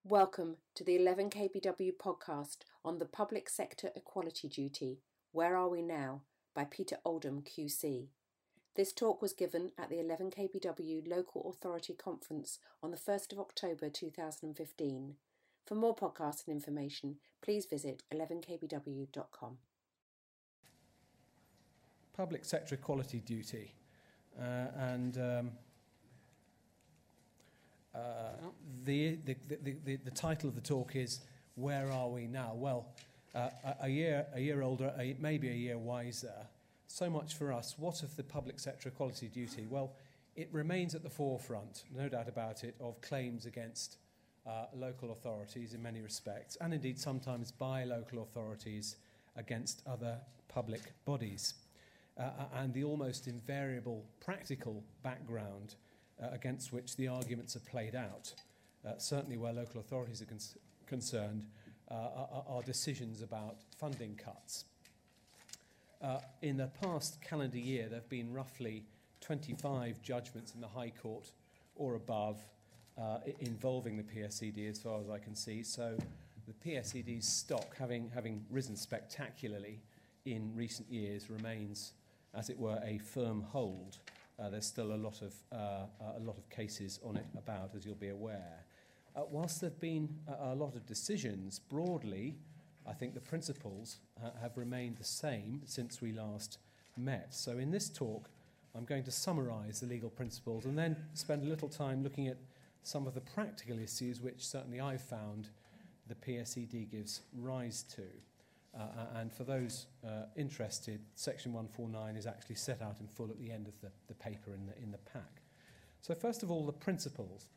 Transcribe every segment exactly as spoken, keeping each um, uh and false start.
Welcome to the eleven K B W podcast on the Public Sector Equality Duty, Where Are We Now? By Peter Oldham Q C. This talk was given at the eleven K B W Local Authority Conference on the first of October two thousand fifteen. For more podcasts and information, please visit eleven k b w dot com. Public Sector Equality Duty. Uh, and... Um, Uh, the, the, the, the, the title of the talk is Where Are We Now? Well, uh, a, a year a year older, a, maybe a year wiser. So much for us. What of the public sector equality duty? Well, it remains at the forefront, no doubt about it, of claims against uh, local authorities in many respects, and indeed sometimes by local authorities against other public bodies. Uh, and the almost invariable practical background Uh, against which the arguments are played out, uh, certainly where local authorities are con- concerned, uh, are, are decisions about funding cuts. Uh, in the past calendar year, there have been roughly twenty-five judgments in the High Court or above uh, involving the P S E D, as far as I can see. So the P S E D's stock, having, having risen spectacularly in recent years, remains, as it were, a firm hold. Uh, there's still a lot of uh, uh, a lot of cases on it about, as you'll be aware. Uh, whilst there have been a, a lot of decisions, broadly, I think the principles uh, have remained the same since we last met. So in this talk, I'm going to summarise the legal principles and then spend a little time looking at some of the practical issues which certainly I've found the P S E D gives rise to. Uh, and for those uh, interested, Section one forty-nine is actually set out in full at the end of the, the paper in the, in the pack. So first of all, the principles.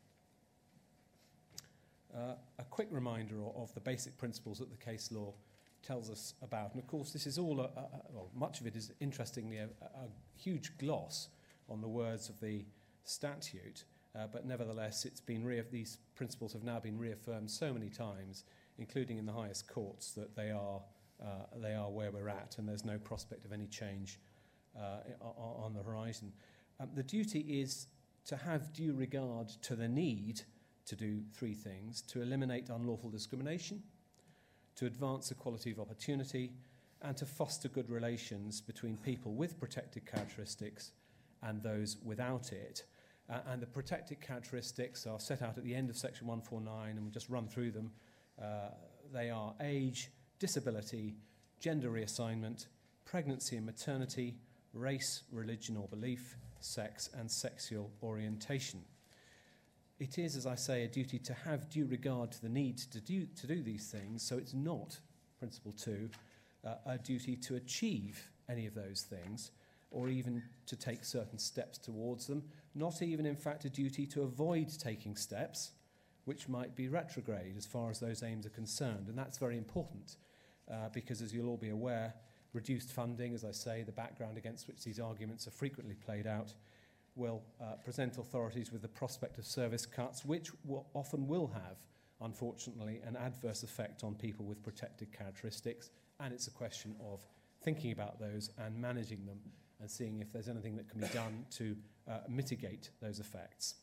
Uh, a quick reminder of, of the basic principles that the case law tells us about. And of course, this is all, a, a, well, much of it is interestingly a, a huge gloss on the words of the statute, uh, but nevertheless, it's been re- these principles have now been reaffirmed so many times, including in the highest courts, that they are Uh, they are where we're at, and there's no prospect of any change uh, on the horizon. Um, the duty is to have due regard to the need to do three things: to eliminate unlawful discrimination, to advance equality of opportunity, and to foster good relations between people with protected characteristics and those without it. Uh, and the protected characteristics are set out at the end of Section one forty-nine, and we'll just run through them. Uh, they are age, disability, gender reassignment, pregnancy and maternity, race, religion or belief, sex and sexual orientation. It is, as I say, a duty to have due regard to the need to do, to do these things, so it's not, Principle two, uh, a duty to achieve any of those things or even to take certain steps towards them, not even, in fact, a duty to avoid taking steps which might be retrograde as far as those aims are concerned. And that's very important uh, because, as you'll all be aware, reduced funding, as I say, the background against which these arguments are frequently played out, will uh, present authorities with the prospect of service cuts, which will, often will have, unfortunately, an adverse effect on people with protected characteristics. And it's a question of thinking about those and managing them and seeing if there's anything that can be done to uh, mitigate those effects.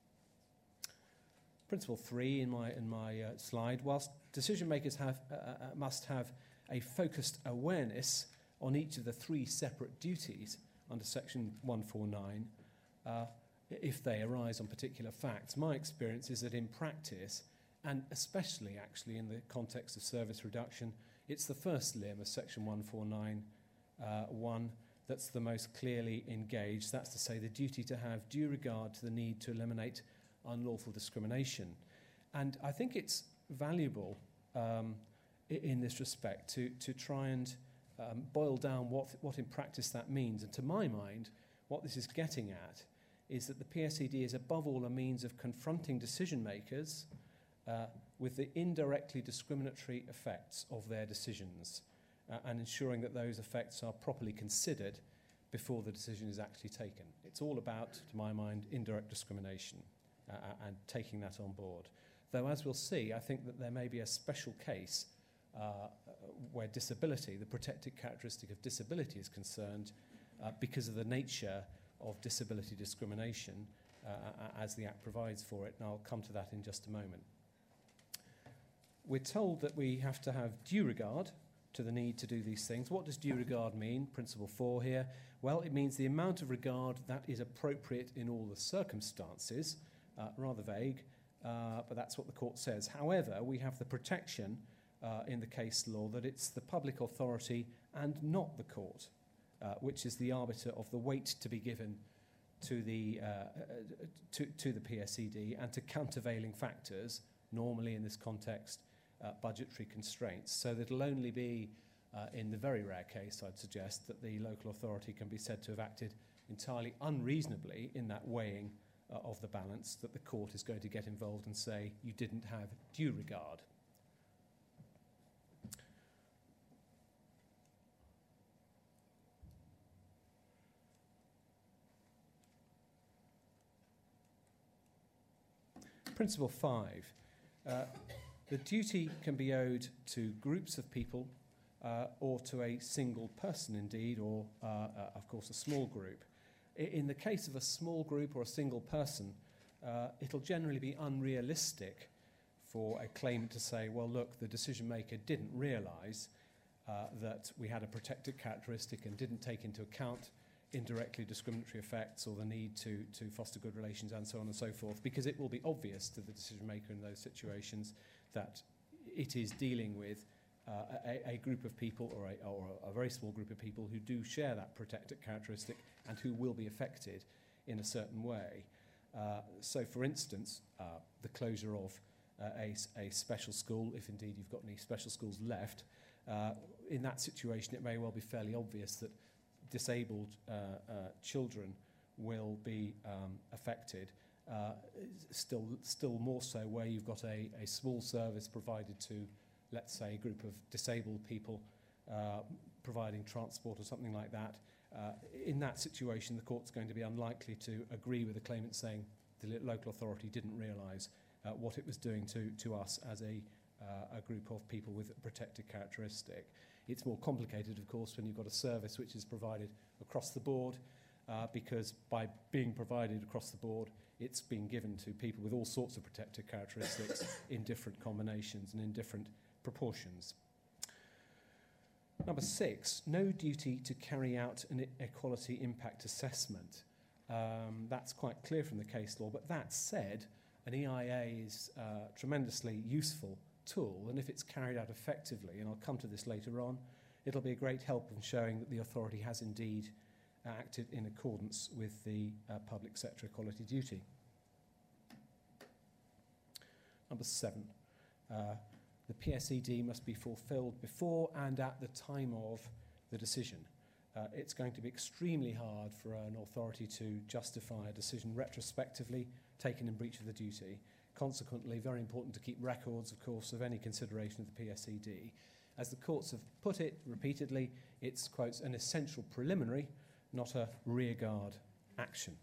Principle three in my in my uh, slide: whilst decision makers have uh, uh, must have a focused awareness on each of the three separate duties under Section one forty-nine, uh, if they arise on particular facts, my experience is that in practice, and especially actually in the context of service reduction, it's the first limb of Section one forty-nine uh, one that's the most clearly engaged. That's to say, the duty to have due regard to the need to eliminate unlawful discrimination. And I think it's valuable um, in this respect to, to try and um, boil down what, what in practice that means. And to my mind, what this is getting at is that the P S E D is above all a means of confronting decision makers uh, with the indirectly discriminatory effects of their decisions uh, and ensuring that those effects are properly considered before the decision is actually taken. It's all about, to my mind, indirect discrimination. Uh, and taking that on board. Though, as we'll see, I think that there may be a special case uh, where disability, the protected characteristic of disability is concerned uh, because of the nature of disability discrimination uh, as the Act provides for it, and I'll come to that in just a moment. we're told that we have to have due regard to the need to do these things. What does due regard mean? Principle four here. Well, it means the amount of regard that is appropriate in all the circumstances. Uh, rather vague, uh, but that's what the court says. However, we have the protection uh, in the case law that it's the public authority and not the court, uh, which is the arbiter of the weight to be given to the, uh, to, to the P S E D and to countervailing factors, normally in this context, uh, budgetary constraints. So that it'll only be, uh, in the very rare case, I'd suggest, that the local authority can be said to have acted entirely unreasonably in that weighing uh, of the balance, that the court is going to get involved and say you didn't have due regard. Principle five. Uh, the duty can be owed to groups of people uh, or to a single person indeed, or uh, uh, of course a small group. I in the case of a small group or a single person, uh, it'll generally be unrealistic for a claimant to say, well look, the decision maker didn't realise uh, that we had a protected characteristic and didn't take into account indirectly discriminatory effects or the need to, to foster good relations and so on and so forth, because it will be obvious to the decision maker in those situations that it is dealing with uh, a, a group of people or a, or a very small group of people who do share that protected characteristic and who will be affected in a certain way. Uh, so, for instance, uh, the closure of uh, a, a special school, if indeed you've got any special schools left, uh, in that situation it may well be fairly obvious that disabled uh, uh, children will be um, affected, uh, still still more so where you've got a, a small service provided to, let's say, a group of disabled people uh, providing transport or something like that. Uh, in that situation, the court's going to be unlikely to agree with the claimant saying the local authority didn't realise uh, what it was doing to, to us as a, uh, a group of people with a protected characteristic. It's more complicated, of course, when you've got a service which is provided across the board, uh, because by being provided across the board, it's being given to people with all sorts of protected characteristics in different combinations and in different proportions. Number six, no duty to carry out an equality impact assessment. Um, that's quite clear from the case law, but that said, an E I A is uh, tremendously useful tool, and if it's carried out effectively, and I'll come to this later on, it'll be a great help in showing that the authority has indeed acted in accordance with the uh, public sector equality duty. Number seven, uh, the P S E D must be fulfilled before and at the time of the decision. Uh, it's going to be extremely hard for an authority to justify a decision retrospectively taken in breach of the duty. Consequently, very important to keep records, of course, of any consideration of the P S E D. As the courts have put it repeatedly, it's, quotes, an essential preliminary, not a rearguard action.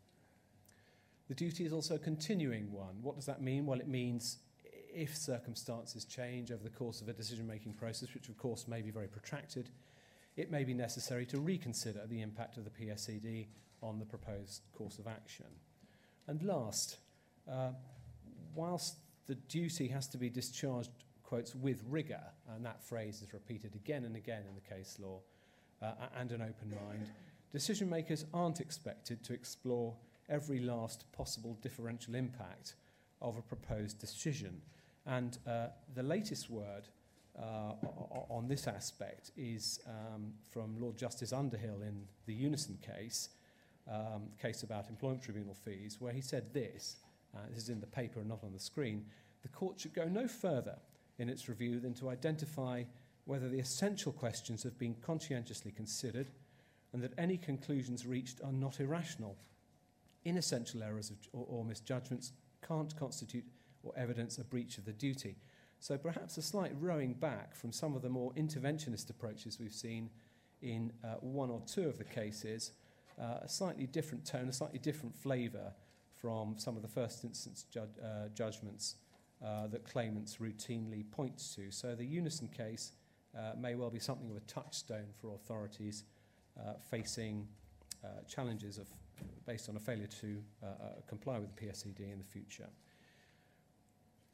The duty is also a continuing one. What does that mean? Well, it means if circumstances change over the course of a decision-making process, which of course may be very protracted, it may be necessary to reconsider the impact of the P S E D on the proposed course of action. And last, uh, whilst the duty has to be discharged, quotes, with rigour, and that phrase is repeated again and again in the case law, uh, and an open mind, decision makers aren't expected to explore every last possible differential impact of a proposed decision. And uh, the latest word uh, on this aspect is um, from Lord Justice Underhill in the Unison case, um, case about employment tribunal fees, where he said this, uh, this is in the paper and not on the screen: the court should go no further in its review than to identify whether the essential questions have been conscientiously considered and that any conclusions reached are not irrational. Inessential errors of, or, or misjudgments can't constitute or evidence a breach of the duty. So perhaps a slight rowing back from some of the more interventionist approaches we've seen in uh, one or two of the cases, uh, a slightly different tone, a slightly different flavour from some of the first instance ju uh, judgments uh, that claimants routinely point to. So the Unison case uh, may well be something of a touchstone for authorities uh, facing uh, challenges of, based on a failure to uh, uh, comply with the P S E D in the future.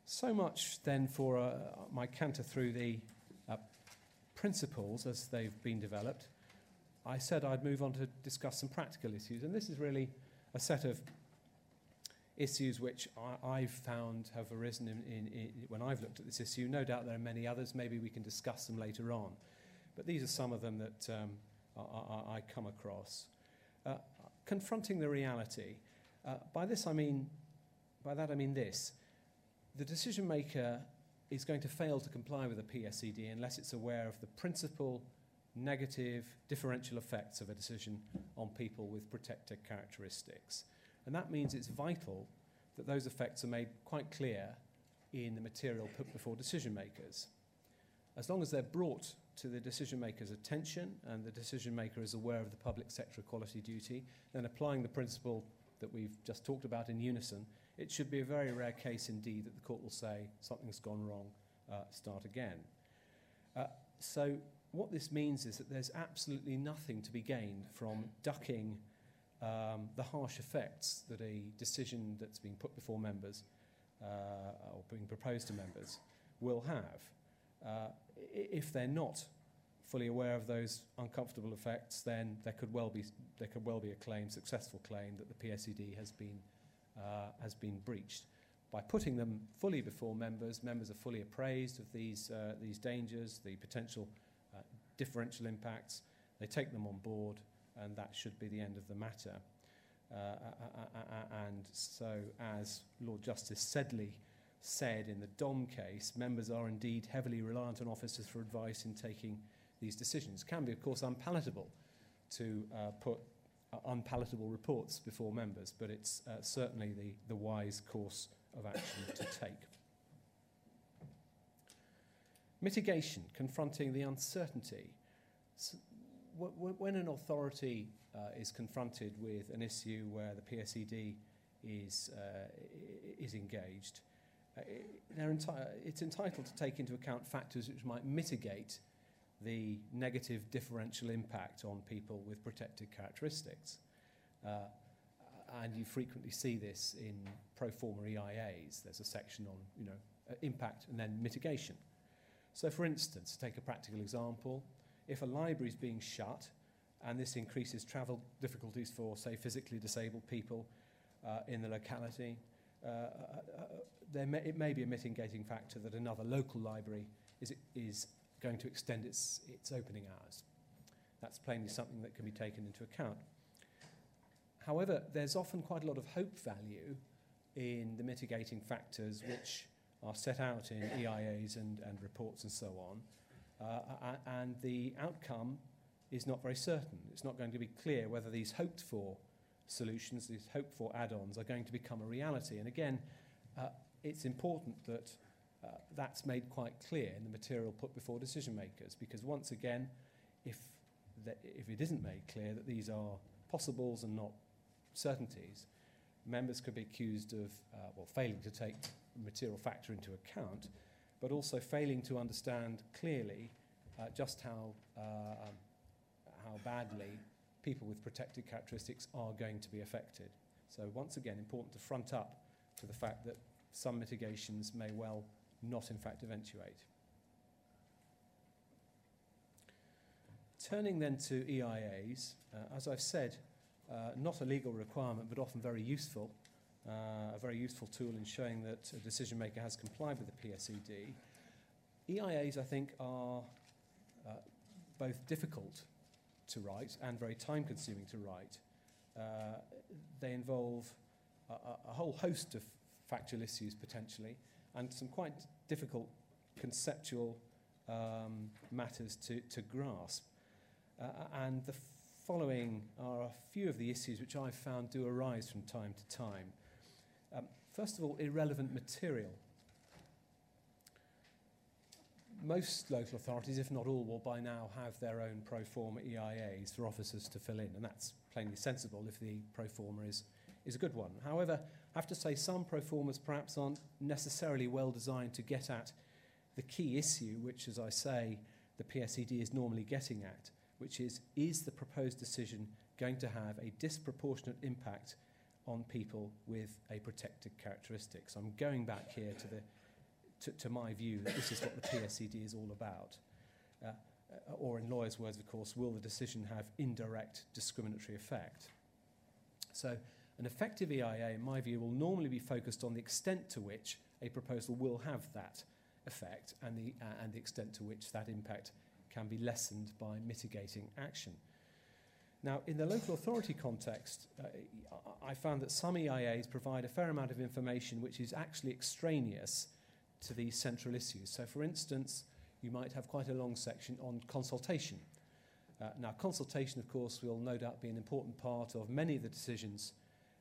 So much then for uh, my canter through the uh, principles as they've been developed. I said I'd move on to discuss some practical issues, and this is really a set of issues which I, I've found have arisen in, in, in, when I've looked at this issue. No doubt there are many others. Maybe we can discuss them later on. But these are some of them that um, I, I, I come across. Uh, confronting the reality. Uh, by this I mean, by that I mean this. The decision maker is going to fail to comply with the P S E D unless it's aware of the principal negative differential effects of a decision on people with protected characteristics. And that means it's vital that those effects are made quite clear in the material put before decision makers. As long as they're brought to the decision maker's attention and the decision maker is aware of the public sector equality duty, then applying the principle that we've just talked about in unison, it should be a very rare case indeed that the court will say something's gone wrong, uh, start again. Uh, so what this means is that there's absolutely nothing to be gained from ducking um, the harsh effects that a decision that's being put before members uh, or being proposed to members will have. Uh, if they're not fully aware of those uncomfortable effects, then there could well be there could well be a claim, successful claim, that the P S E D has been uh, has been breached. By putting them fully before members, members are fully appraised of these uh, these dangers, the potential uh, differential impacts. They take them on board, and that should be the end of the matter. Uh, uh, uh, and so, as Lord Justice Sedley said in the Dom case, members are indeed heavily reliant on officers for advice in taking these decisions. It can be, of course, unpalatable to uh, put uh, unpalatable reports before members, but it's uh, certainly the, the wise course of action to take. Mitigation, confronting the uncertainty. So w w when an authority uh, is confronted with an issue where the P S E D is, uh, is engaged, uh, they're enti it's entitled to take into account factors which might mitigate the negative differential impact on people with protected characteristics. Uh, and you frequently see this in pro forma E I As. There's a section on, you know, uh, impact and then mitigation. So for instance, take a practical example. If a library is being shut and this increases travel difficulties for, say, physically disabled people uh, in the locality, uh, uh, there may, it may be a mitigating factor that another local library is, is going to extend its, its opening hours. That's plainly something that can be taken into account. However, there's often quite a lot of hope value in the mitigating factors which are set out in E I As and, and reports and so on, uh, and the outcome is not very certain. It's not going to be clear whether these hoped-for solutions, these hoped-for add-ons, are going to become a reality. And again, uh, it's important that uh, that's made quite clear in the material put before decision makers, because once again, if, the, if it isn't made clear that these are possibles and not certainties, members could be accused of uh, well, failing to take a material factor into account, but also failing to understand clearly uh, just how, uh, um, how badly people with protected characteristics are going to be affected. So once again, important to front up to the fact that some mitigations may well not in fact eventuate. Turning then to E I As, uh, as I've said, uh, not a legal requirement, but often very useful, uh, a very useful tool in showing that a decision maker has complied with the P S E D. E I As, I think, are uh, both difficult to write and very time-consuming to write. Uh, they involve a, a whole host of factual issues, potentially, and some quite difficult conceptual um, matters to, to grasp. Uh, and the following are a few of the issues which I've found do arise from time to time. Um, first of all, irrelevant material. Most local authorities, if not all, will by now have their own pro forma E I As for officers to fill in, and that's plainly sensible if the pro forma is, is a good one. However, I have to say some pro formas perhaps aren't necessarily well designed to get at the key issue, which, as I say, the P S E D is normally getting at, which is, is the proposed decision going to have a disproportionate impact on people with a protected characteristic? So I'm going back here to the to, to my view, that this is what the P S E D is all about. Uh, uh, or in lawyers' words, of course, will the decision have indirect discriminatory effect? So an effective E I A, in my view, will normally be focused on the extent to which a proposal will have that effect and the, uh, and the extent to which that impact can be lessened by mitigating action. Now, in the local authority context, uh, I found that some E I As provide a fair amount of information which is actually extraneous to these central issues. So, for instance, you might have quite a long section on consultation. Uh, now, consultation, of course, will no doubt be an important part of many of the decisions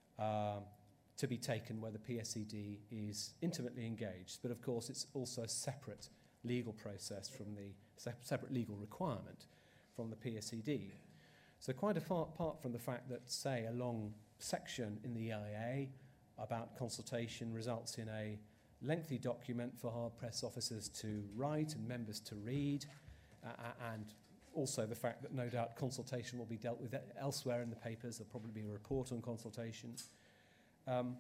uh, to be taken where the P S E D is intimately engaged. But, of course, it's also a separate legal process from the se- separate legal requirement from the P S E D. So quite apart from the fact that, say, a long section in the E I A about consultation results in a lengthy document for hard press officers to write and members to read, uh, and also the fact that no doubt consultation will be dealt with elsewhere in the papers. There'll probably be a report on consultation. Um,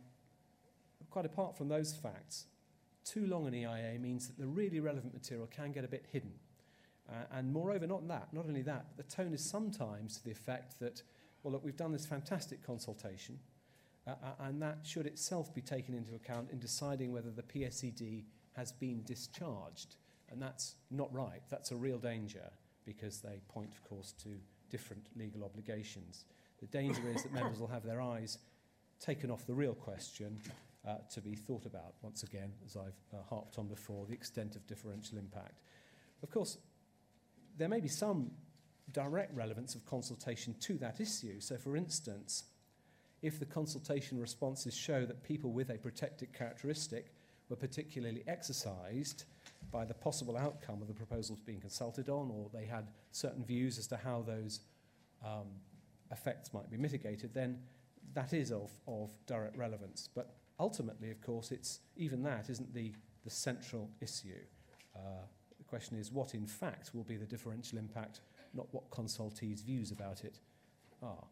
quite apart from those facts, too long an E I A means that the really relevant material can get a bit hidden. Uh, and moreover, not that, not only that, but the tone is sometimes to the effect that, well, look, we've done this fantastic consultation, uh, uh, and that should itself be taken into account in deciding whether the P S E D has been discharged. And that's not right. That's a real danger, because they point, of course, to different legal obligations. The danger is that members will have their eyes taken off the real question uh, to be thought about, once again, as I've uh, harped on before, the extent of differential impact. Of course, there may be some direct relevance of consultation to that issue. So, for instance, if the consultation responses show that people with a protected characteristic were particularly exercised by the possible outcome of the proposals being consulted on, or they had certain views as to how those um, effects might be mitigated, then that is of, of direct relevance. But ultimately, of course, it's even that isn't the, the central issue. Uh, The question is what, in fact, will be the differential impact, not what consultees' views about it are.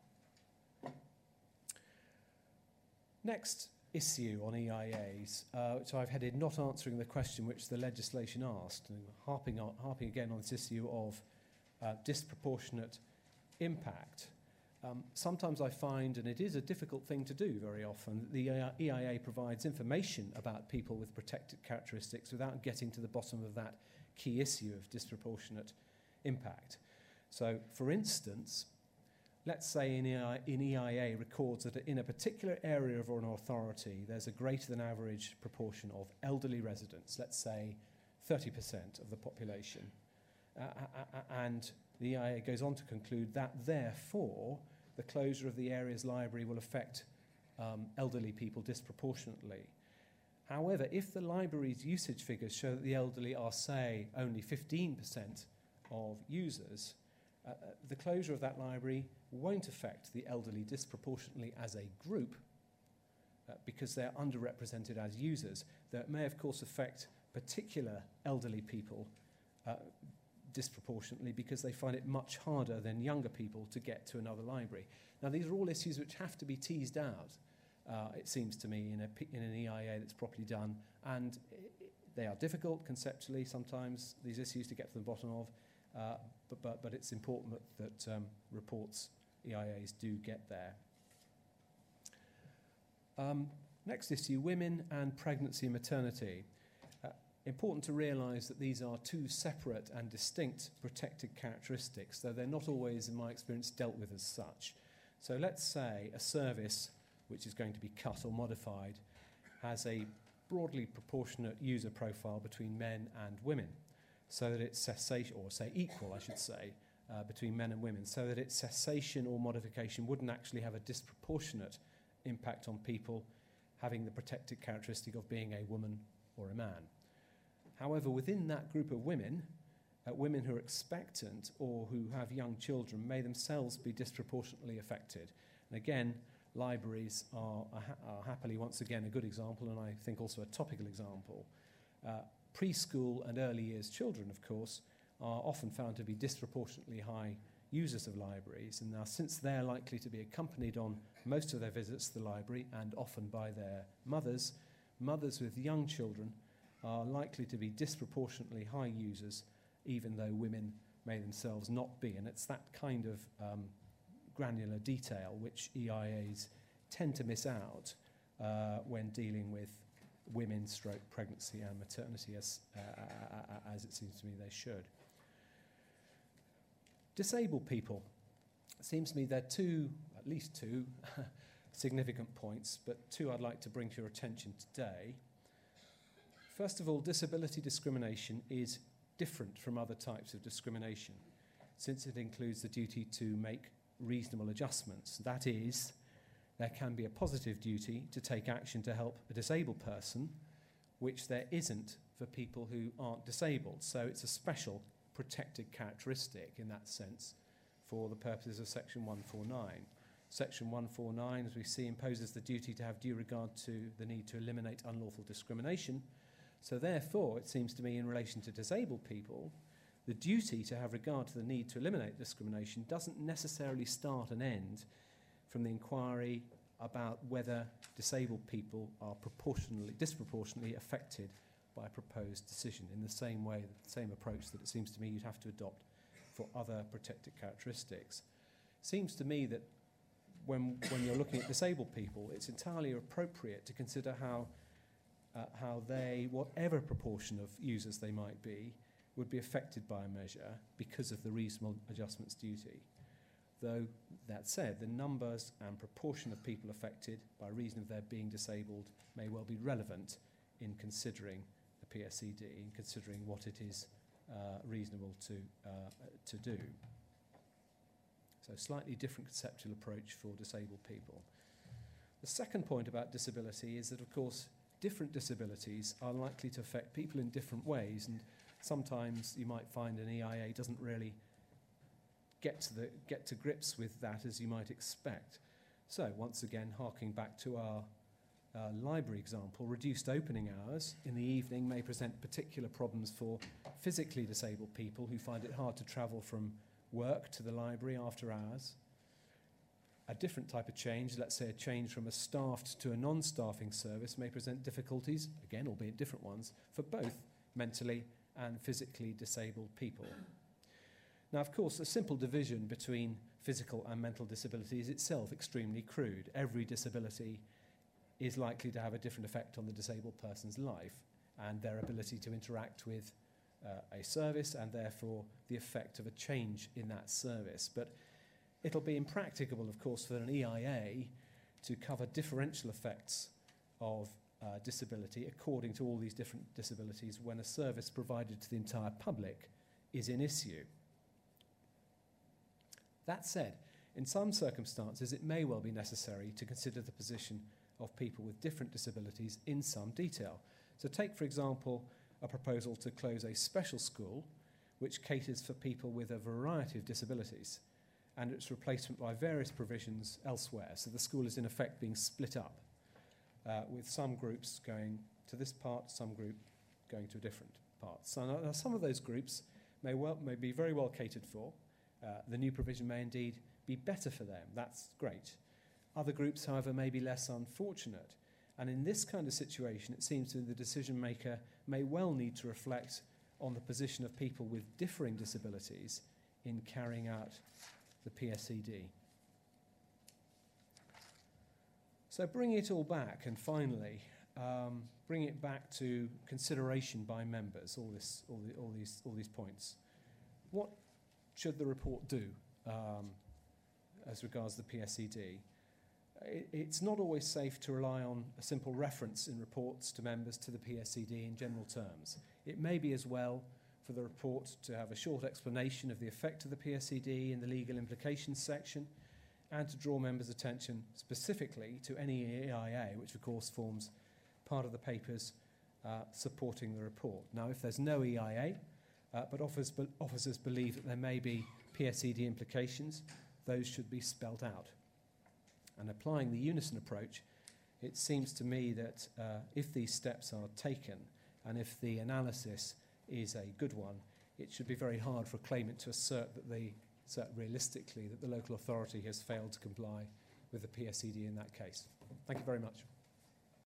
Next issue on E I As, uh, which I've headed not answering the question which the legislation asked, and harping, on, harping again on this issue of uh, disproportionate impact. Um, sometimes I find, and it is a difficult thing to do very often, that the E I A provides information about people with protected characteristics without getting to the bottom of that key issue of disproportionate impact. So, for instance, let's say in E I A records that in a particular area of an authority there's a greater than average proportion of elderly residents, let's say thirty percent of the population. Uh, and the E I A goes on to conclude that, therefore, the closure of the area's library will affect um, elderly people disproportionately. However, if the library's usage figures show that the elderly are, say, only fifteen percent of users, uh, the closure of that library won't affect the elderly disproportionately as a group uh, because they're underrepresented as users. Though it may, of course, affect particular elderly people uh, disproportionately because they find it much harder than younger people to get to another library. Now, these are all issues which have to be teased out. Uh, it seems to me, in, a, in an E I A that's properly done. And it, they are difficult conceptually sometimes, these issues, to get to the bottom of, uh, but, but, but it's important that, that um, reports, E I As, do get there. Um, next issue, women and pregnancy and maternity. Uh, important to realise that these are two separate and distinct protected characteristics, though they're not always, in my experience, dealt with as such. So let's say a service which is going to be cut or modified, has a broadly proportionate user profile between men and women, so that its cessation, or say equal, I should say, uh, between men and women, so that its cessation or modification wouldn't actually have a disproportionate impact on people having the protected characteristic of being a woman or a man. However, within that group of women, uh, women who are expectant or who have young children may themselves be disproportionately affected. And again, libraries are, are, ha- are happily, once again, a good example, and I think also a topical example. Uh, preschool and early years children, of course, are often found to be disproportionately high users of libraries, and now since they're likely to be accompanied on most of their visits to the library, and often by their mothers, mothers with young children are likely to be disproportionately high users, even though women may themselves not be. And it's that kind of um, granular detail which E I As tend to miss out uh, when dealing with women, stroke, pregnancy and maternity, as, uh, as it seems to me they should. Disabled people. It seems to me there are two, at least two, significant points, but two I'd like to bring to your attention today. First of all, disability discrimination is different from other types of discrimination, since it includes the duty to make reasonable adjustments. That is, there can be a positive duty to take action to help a disabled person, which there isn't for people who aren't disabled. So it's a special protected characteristic in that sense for the purposes of Section one forty-nine. Section one forty-nine, as we see, imposes the duty to have due regard to the need to eliminate unlawful discrimination. So therefore, it seems to me, in relation to disabled people, the duty to have regard to the need to eliminate discrimination doesn't necessarily start and end from the inquiry about whether disabled people are proportionally, disproportionately affected by a proposed decision, in the same way, the same approach that it seems to me you'd have to adopt for other protected characteristics. It seems to me that when, when you're looking at disabled people, it's entirely appropriate to consider how, uh, how they, whatever proportion of users they might be, would be affected by a measure because of the reasonable adjustments duty. Though, that said, the numbers and proportion of people affected by reason of their being disabled may well be relevant in considering the P S E D, in considering what it is uh, reasonable to, uh, to do. So slightly different conceptual approach for disabled people. The second point about disability is that, of course, different disabilities are likely to affect people in different ways, and sometimes you might find an E I A doesn't really get to, the, get to grips with that as you might expect. So, once again, harking back to our uh, library example, reduced opening hours in the evening may present particular problems for physically disabled people who find it hard to travel from work to the library after hours. A different type of change, let's say a change from a staffed to a non-staffing service, may present difficulties, again, albeit different ones, for both mentally and physically disabled people. Now, of course, a simple division between physical and mental disability is itself extremely crude. Every disability is likely to have a different effect on the disabled person's life and their ability to interact with uh, a service, and therefore the effect of a change in that service. But it'll be impracticable, of course, for an E I A to cover differential effects of uh, disability according to all these different disabilities when a service provided to the entire public is in issue. That said, in some circumstances it may well be necessary to consider the position of people with different disabilities in some detail. So take, for example, a proposal to close a special school which caters for people with a variety of disabilities, and its replacement by various provisions elsewhere. So the school is in effect being split up, uh, with some groups going to this part, some group going to a different part. So now, some of those groups may, well, may be very well catered for. Uh, the new provision may indeed be better for them. That's great. Other groups, however, may be less unfortunate. And in this kind of situation, it seems that the decision maker may well need to reflect on the position of people with differing disabilities in carrying out the P S E D. So bring it all back, and finally, um, bring it back to consideration by members, all, this, all, the, all, these, all these points. What should the report do um, as regards the P S E D? It, it's not always safe to rely on a simple reference in reports to members to the P S E D in general terms. It may be as well for the report to have a short explanation of the effect of the P S E D in the legal implications section, and to draw members' attention specifically to any E I A, which of course forms part of the papers uh, supporting the report. Now, if there's no E I A, uh, but officers, be officers believe that there may be P S E D implications, those should be spelt out. And applying the unison approach, it seems to me that uh, if these steps are taken, and if the analysis is a good one, it should be very hard for a claimant to assert that they assert realistically that the local authority has failed to comply with the P S E D in that case. Thank you very much.